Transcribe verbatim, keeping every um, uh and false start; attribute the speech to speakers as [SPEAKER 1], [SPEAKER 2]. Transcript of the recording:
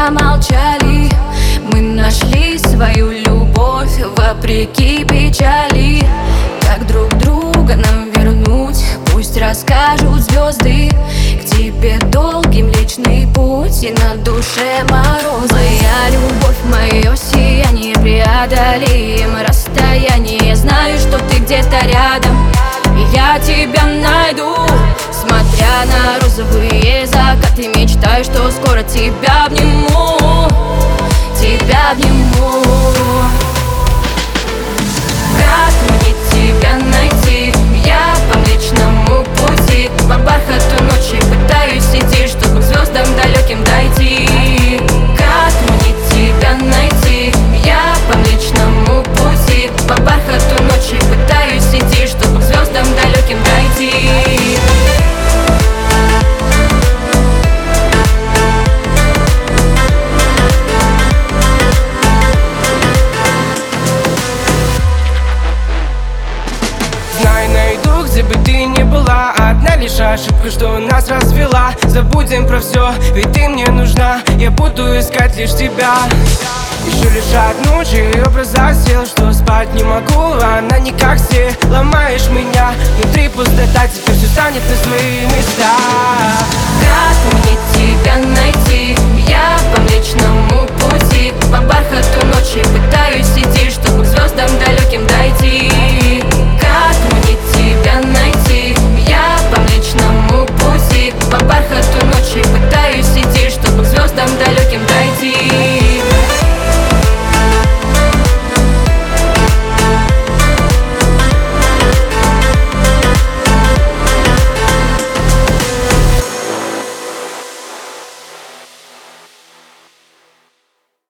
[SPEAKER 1] промолчали. Мы нашли свою любовь вопреки печали. Как друг друга нам вернуть? Пусть расскажут звезды. К тебе долгий Млечный Путь, и на душе мороз. Моя любовь, мое сияние, преодолеем расстояние. Знаю, что ты где-то рядом, и я тебя найду. Смотря на розовые закаты, мечтаю, что скоро тебя обниму, тебя обниму. Как мне тебя найти? Я по Млечному Пути, по бархату ночи пытаюсь идти, чтобы к звездам далеким дойти. Как мне тебя найти? Я по Млечному Пути, по бархату ночи пытаюсь идти, чтобы к звездам далеким дойти.
[SPEAKER 2] Знай, найду, где бы ты ни была. Одна лишь ошибка, что нас развела. Забудем про все, ведь ты мне нужна. Я буду искать лишь тебя. Ищу лишь одну, чей образ засел, что спать не могу, она не как все. Ломаешь меня, внутри пустота, теперь все станет на свои места.
[SPEAKER 1] Как мне тебя найти? Я по Млечному Пути, по бархату ночи пытаюсь идти, чтобы к звездам далеким дойти. Как мне тебя найти? Я по Млечному Пути, по бархату ночи пытаюсь идти, чтобы к звездам далеким дойти.